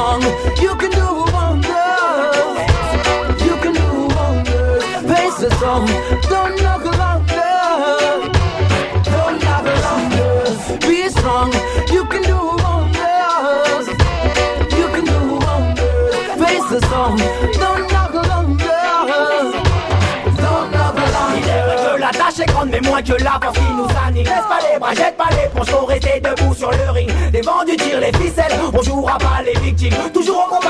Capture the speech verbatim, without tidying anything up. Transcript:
strong, you can do wonders. You can do wonders. Face the storm, don't knock longer. Don't knock longer. Be strong, you can do wonders. You can do wonders. Face the storm, don't knock longer. Don't knock longer. Il est vrai que la tâche est grande, mais moins que la force qui nous anime. Laisse pas les bras, jette pas l'éponge, faut rester debout sur le ring. Les vendus tirent les ficelles, on jouera pas les victimes. Toujours au combat